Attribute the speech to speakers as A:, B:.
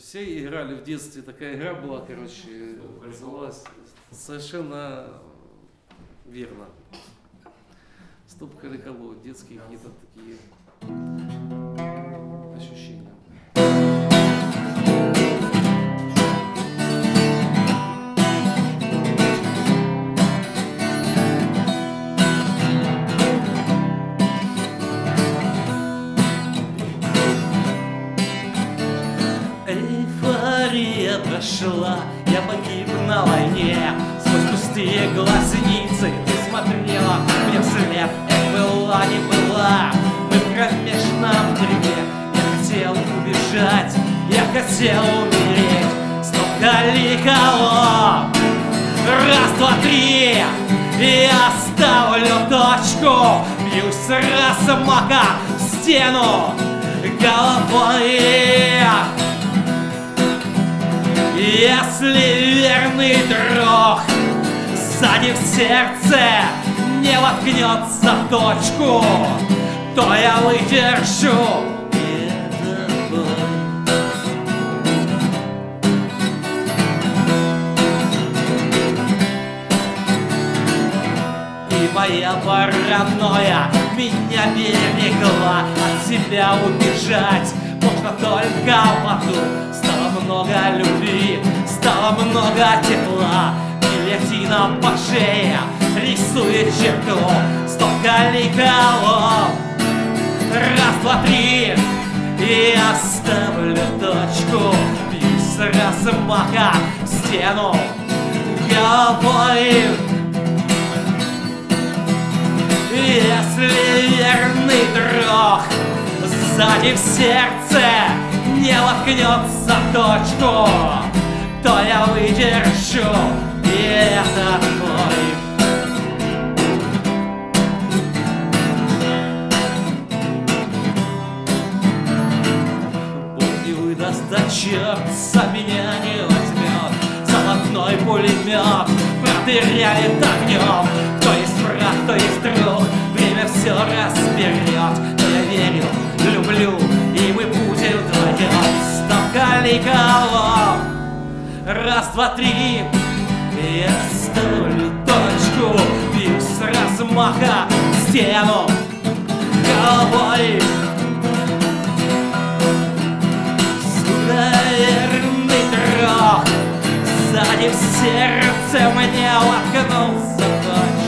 A: все играли в детстве, такая игра была, короче, называлась совершенно верно. Стоп Каликало, детские какие-то такие ощущения.
B: Эйфория прошла, я погиб на войне. Сквозь пустые глазницы ты смотрела мне вслед. Была, не была, мы в кромешном дерьме. Я хотел убежать, я хотел умереть. Стоп Каликало, раз, два, три. Я ставлю точку, бьюсь с размаха в стену головой. Если верный друг сзади в сердце не воткнется в точку, то я выдержу этот бой. И моя паранойя меня берегла. От себя убежать можно только в аду. Стало много любви, стало много тепла. Гильотина по шее рисует черту. Стоп Каликало, раз, два, три. И оставлю точку, бьюсь с размаха в стену головой. Если верный друг сзади в сердце не воткнется в точку, то я выдержу и этот бой. Бог не выдаст, да черт за меня не возьмет. Золотой пулемет проверяет огнем. Кто есть враг, кто есть друг, время все разберет. Но я верю, люблю, и мы будем вдвоем. Стоп Каликало, раз, два, три. Я ставлю точку, бью с размаха в стену головой. Суеверный друг сзади в сердце мне воткнулся в точку.